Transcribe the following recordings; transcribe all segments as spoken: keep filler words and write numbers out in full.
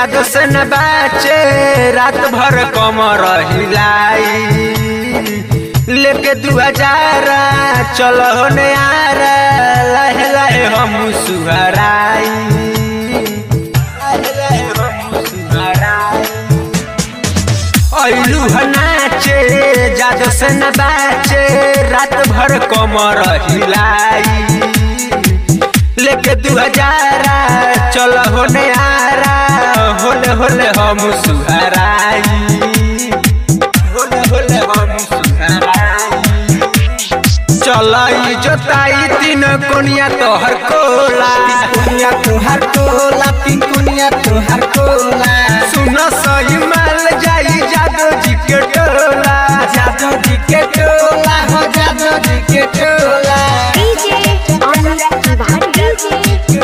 जादू से न बाचे रात भर कमर हिलाई लेके दू हजार चलो होने यार लहे लहे हम सुहराई ऐलू नाचे जादू से न बाचे रात भर कमर हिलाई लेके दू हजार चलो होने यारा होले होले हम सुहराई होले होले हम सुहराई चलाई जोताई तीन कोनिया तोहर कोला कुनिया तोहर कोला तीन कुनिया तोहर कोला सुन सही माल जाई जादू जी के टोला जादू जी के टोला हो जादू जी के टोला DJ Anurag Tiwari DJ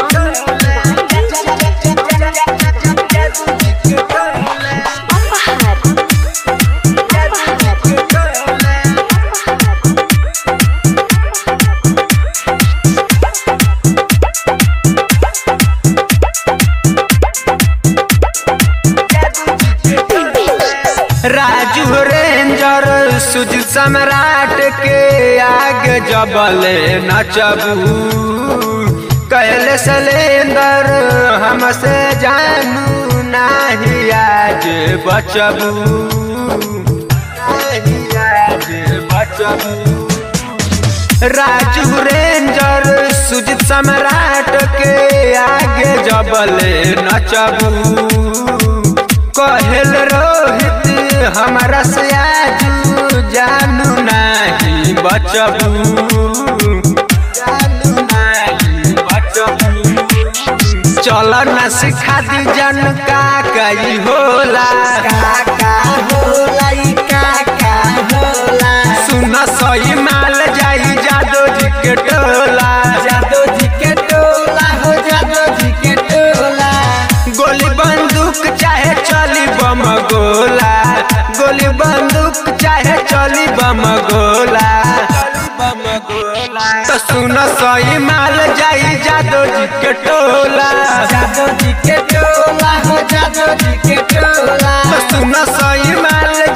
Raju ranger Sujeet Samrat के आगे जबले नचबू कहले सलेंदर हमसे जानू नहीं आज बचबू नहीं आज बचबू राजू रेंजर सुजीत सम्राट के आगे जबले नचबू कहल रोहित हमारा से आजू जानू नहीं बचबू जानू नहीं बचबू चल न सिखा दी जन का कई होला काका होला ई काका होला सुन सही माल जाई जादू जी के टोला जादू जी के टोला हो जादू जी के टोला गोली बंदूक चाहे चली बम गोला गोली बंदूक चाहे चली बम गोला बम गोला तो सुन सही माल जाई जादू जी के टोला जादू जी के टोला हो जादू जी के टोला तो सुन सही माल